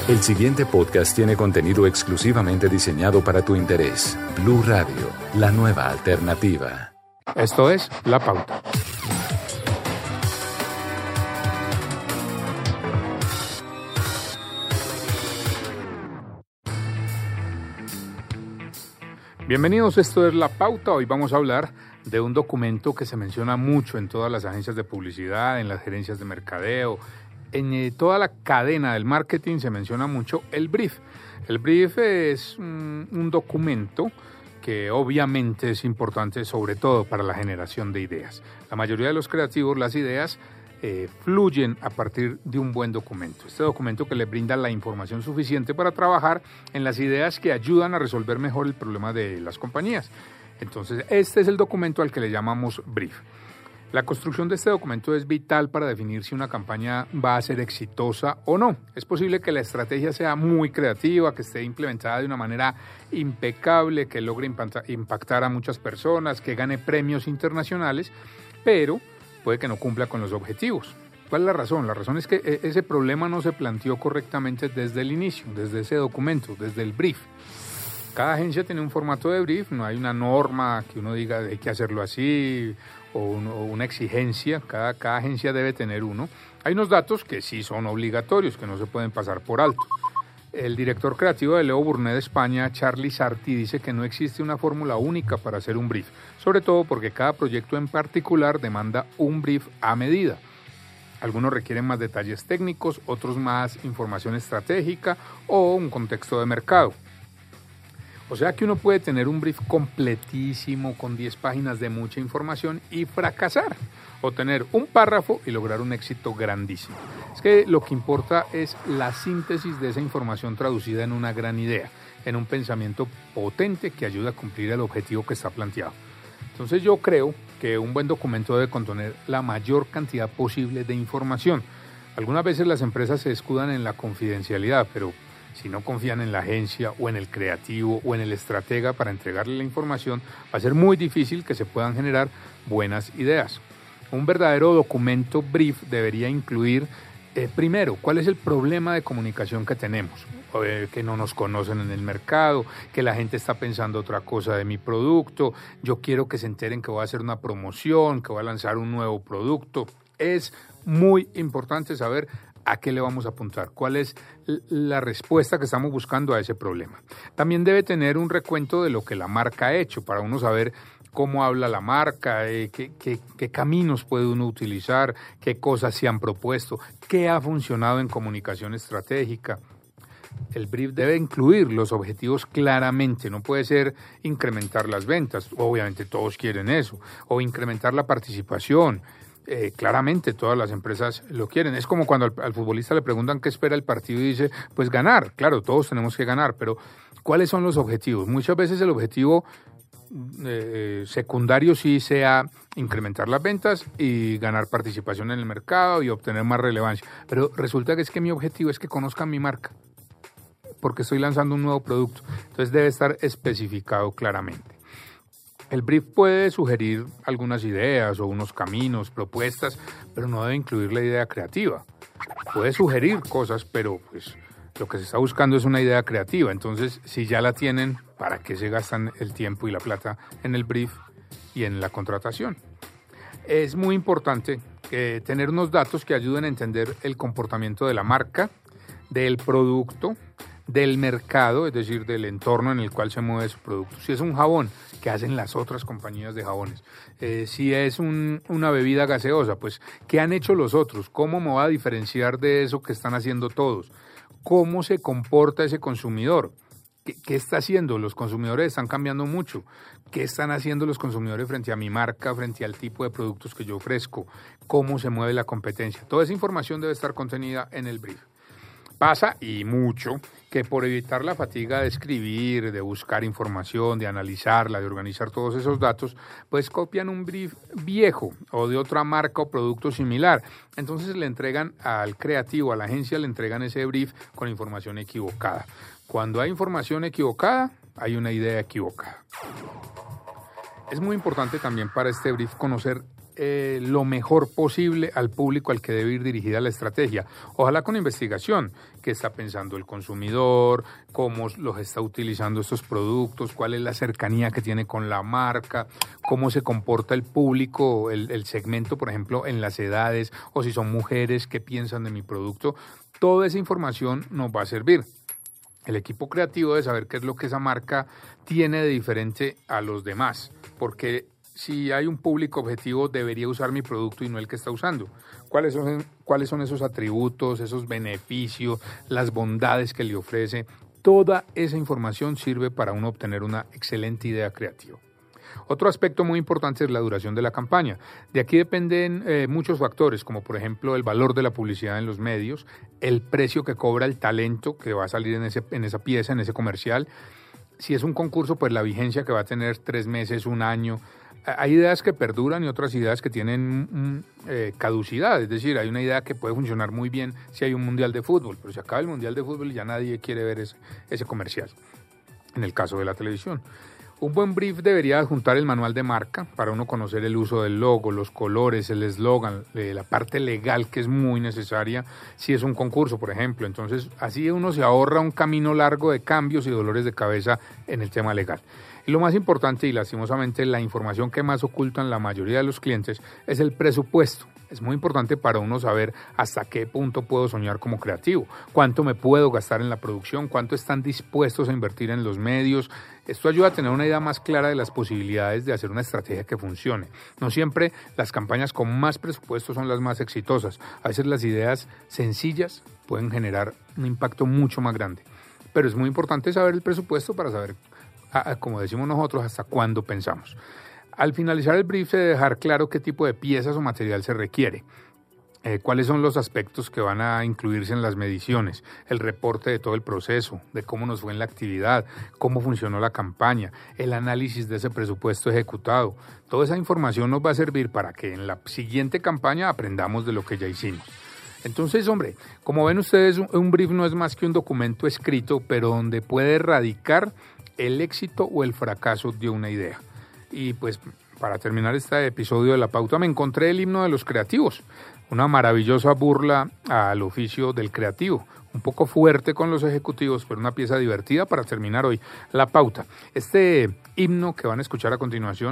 El siguiente podcast tiene contenido exclusivamente diseñado para tu interés. Blue Radio, la nueva alternativa. Esto es La Pauta. Bienvenidos, esto es La Pauta. Hoy vamos a hablar de un documento que se menciona mucho en todas las agencias de publicidad, en las gerencias de mercadeo, en toda la cadena del marketing se menciona mucho el brief. El brief es un documento que obviamente es importante sobre todo para la generación de ideas. La mayoría de los creativos, las ideas fluyen a partir de un buen documento. Este documento que le brinda la información suficiente para trabajar en las ideas que ayudan a resolver mejor el problema de las compañías. Entonces, este es el documento al que le llamamos brief. La construcción de este documento es vital para definir si una campaña va a ser exitosa o no. Es posible que la estrategia sea muy creativa, que esté implementada de una manera impecable, que logre impactar a muchas personas, que gane premios internacionales, pero puede que no cumpla con los objetivos. ¿Cuál es la razón? La razón es que ese problema no se planteó correctamente desde el inicio, desde ese documento, desde el brief. Cada agencia tiene un formato de brief, no hay una norma que uno diga hay que hacerlo así o una exigencia, cada agencia debe tener uno. Hay unos datos que sí son obligatorios, que no se pueden pasar por alto. El director creativo de Leo Burnett de España, Charlie Sarti, dice que no existe una fórmula única para hacer un brief, sobre todo porque cada proyecto en particular demanda un brief a medida. Algunos requieren más detalles técnicos, otros más información estratégica o un contexto de mercado. O sea que uno puede tener un brief completísimo con 10 páginas de mucha información y fracasar, o tener un párrafo y lograr un éxito grandísimo. Es que lo que importa es la síntesis de esa información traducida en una gran idea, en un pensamiento potente que ayuda a cumplir el objetivo que está planteado. Entonces yo creo que un buen documento debe contener la mayor cantidad posible de información. Algunas veces las empresas se escudan en la confidencialidad, pero si no confían en la agencia o en el creativo o en el estratega para entregarle la información, va a ser muy difícil que se puedan generar buenas ideas. Un verdadero documento brief debería incluir, primero, cuál es el problema de comunicación que tenemos, que no nos conocen en el mercado, que la gente está pensando otra cosa de mi producto, yo quiero que se enteren que voy a hacer una promoción, que voy a lanzar un nuevo producto. Es muy importante saber a qué le vamos a apuntar, cuál es la respuesta que estamos buscando a ese problema. También debe tener un recuento de lo que la marca ha hecho, para uno saber cómo habla la marca, qué caminos puede uno utilizar, qué cosas se han propuesto, qué ha funcionado en comunicación estratégica. El brief debe incluir los objetivos claramente, no puede ser incrementar las ventas, obviamente todos quieren eso, o incrementar la participación. Claramente todas las empresas lo quieren. Es como cuando al futbolista le preguntan qué espera el partido y dice, pues ganar. Claro, todos tenemos que ganar, pero ¿cuáles son los objetivos? Muchas veces el objetivo secundario sí sea incrementar las ventas y ganar participación en el mercado y obtener más relevancia. Pero resulta que es que mi objetivo es que conozcan mi marca, porque estoy lanzando un nuevo producto. Entonces debe estar especificado claramente. El brief puede sugerir algunas ideas o unos caminos, propuestas, pero no debe incluir la idea creativa. Puede sugerir cosas, pero pues lo que se está buscando es una idea creativa. Entonces, si ya la tienen, ¿para qué se gastan el tiempo y la plata en el brief y en la contratación? Es muy importante tener unos datos que ayuden a entender el comportamiento de la marca, del producto, del mercado, es decir, del entorno en el cual se mueve su producto. Si es un jabón, ¿qué hacen las otras compañías de jabones? Si es una bebida gaseosa, pues, ¿qué han hecho los otros? ¿Cómo me voy a diferenciar de eso que están haciendo todos? ¿Cómo se comporta ese consumidor? ¿Qué está haciendo? Los consumidores están cambiando mucho. ¿Qué están haciendo los consumidores frente a mi marca, frente al tipo de productos que yo ofrezco? ¿Cómo se mueve la competencia? Toda esa información debe estar contenida en el brief. Pasa, y mucho, que por evitar la fatiga de escribir, de buscar información, de analizarla, de organizar todos esos datos, pues copian un brief viejo o de otra marca o producto similar. Entonces le entregan al creativo, a la agencia, le entregan ese brief con información equivocada. Cuando hay información equivocada, hay una idea equivocada. Es muy importante también para este brief conocer lo mejor posible al público al que debe ir dirigida la estrategia. Ojalá con investigación, qué está pensando el consumidor, cómo los está utilizando estos productos, cuál es la cercanía que tiene con la marca, cómo se comporta el público, el segmento, por ejemplo, en las edades, o si son mujeres, qué piensan de mi producto. Toda esa información nos va a servir. El equipo creativo debe saber qué es lo que esa marca tiene de diferente a los demás, porque si hay un público objetivo debería usar mi producto y no el que está usando. ¿Cuáles son esos atributos, esos beneficios, las bondades que le ofrece? Toda esa información sirve para uno obtener una excelente idea creativa. Otro aspecto muy importante es la duración de la campaña. De aquí dependen muchos factores, como por ejemplo el valor de la publicidad en los medios, el precio que cobra el talento que va a salir en esa pieza, en ese comercial. Si es un concurso, pues la vigencia que va a tener 3 meses, 1 año. Hay ideas que perduran y otras ideas que tienen caducidad, es decir, hay una idea que puede funcionar muy bien si hay un mundial de fútbol, pero si acaba el mundial de fútbol ya nadie quiere ver ese comercial, en el caso de la televisión. Un buen brief debería adjuntar el manual de marca para uno conocer el uso del logo, los colores, el eslogan, la parte legal que es muy necesaria si es un concurso, por ejemplo. Entonces, así uno se ahorra un camino largo de cambios y dolores de cabeza en el tema legal. Y lo más importante y lastimosamente la información que más ocultan la mayoría de los clientes es el presupuesto. Es muy importante para uno saber hasta qué punto puedo soñar como creativo, cuánto me puedo gastar en la producción, cuánto están dispuestos a invertir en los medios. Esto ayuda a tener una idea más clara de las posibilidades de hacer una estrategia que funcione. No siempre las campañas con más presupuesto son las más exitosas. A veces las ideas sencillas pueden generar un impacto mucho más grande. Pero es muy importante saber el presupuesto para saber, como decimos nosotros, hasta cuándo pensamos. Al finalizar el brief se debe dejar claro qué tipo de piezas o material se requiere, cuáles son los aspectos que van a incluirse en las mediciones, el reporte de todo el proceso, de cómo nos fue en la actividad, cómo funcionó la campaña, el análisis de ese presupuesto ejecutado. Toda esa información nos va a servir para que en la siguiente campaña aprendamos de lo que ya hicimos. Entonces, hombre, como ven ustedes, un brief no es más que un documento escrito, pero donde puede radicar el éxito o el fracaso de una idea. Y pues para terminar este episodio de La Pauta me encontré el himno de los creativos, una maravillosa burla al oficio del creativo, un poco fuerte con los ejecutivos, pero una pieza divertida para terminar hoy La Pauta. Este himno que van a escuchar a continuación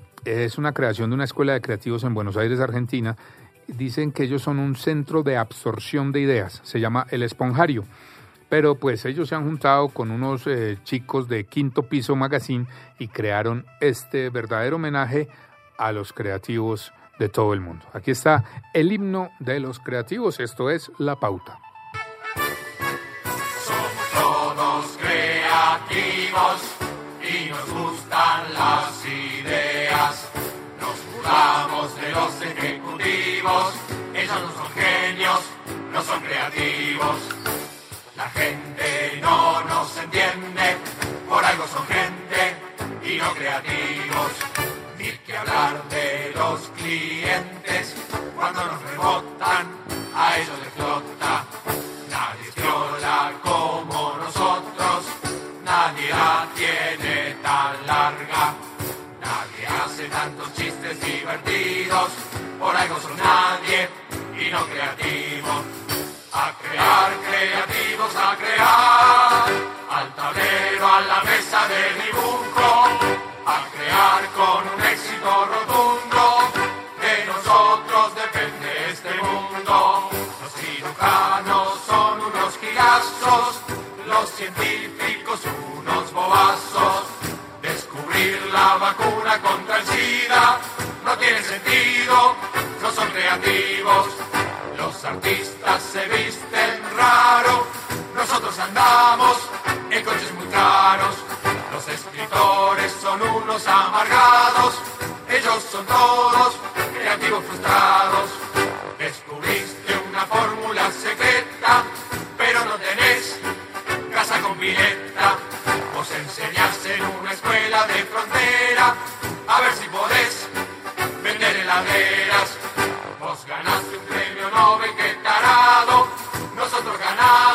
es una creación de una escuela de creativos en Buenos Aires, Argentina. Dicen que ellos son un centro de absorción de ideas, se llama El Esponjario. Pero pues ellos se han juntado con unos chicos de Quinto Piso Magazine y crearon este verdadero homenaje a los creativos de todo el mundo. Aquí está el himno de los creativos, esto es La Pauta. Somos todos creativos y nos gustan las ideas. Nos burlamos de los ejecutivos, ellos no son genios, no son creativos. La gente no nos entiende, por algo son gente y no creativos. Ni que hablar de los clientes, cuando nos rebotan, a ellos les flota. Nadie es piola como nosotros, nadie la tiene tan larga. Nadie hace tantos chistes divertidos, por algo son nadie y no creativos. A crear, creativos, a crear, al tablero, a la mesa de dibujo, a crear con un éxito rotundo, de nosotros depende este mundo. Los cirujanos son unos gigazos, los científicos unos bobazos. Descubrir la vacuna contra el SIDA no tiene sentido, no son creativos. Los artistas se visten raro, nosotros andamos en coches muy caros. Los escritores son unos amargados, ellos son todos creativos frustrados. Descubriste una fórmula secreta, pero no tenés casa con pileta. Vos enseñás en una escuela de frontera, a ver si podés vender heladeras. Vos ganaste un premio Nobel, qué tarado, nosotros ganamos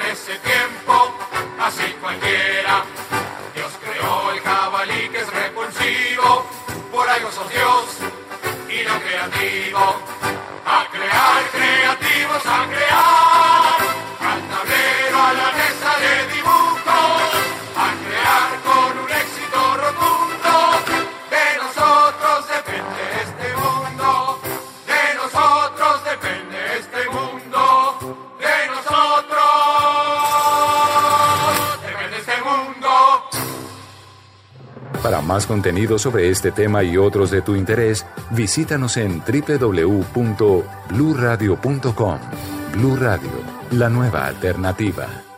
ese tiempo, así cualquiera. Dios creó el jabalí que es repulsivo, por algo sos Dios y no creativo. A crear, creativos a crear, al tablero, a la mesa de dibujos, a crear con un éxito rotundo. De nosotros depende este mundo, de nosotros depende este mundo, de nosotros depende este mundo. Para más contenido sobre este tema y otros de tu interés, visítanos en www.bluradio.com. Blu Radio, la nueva alternativa.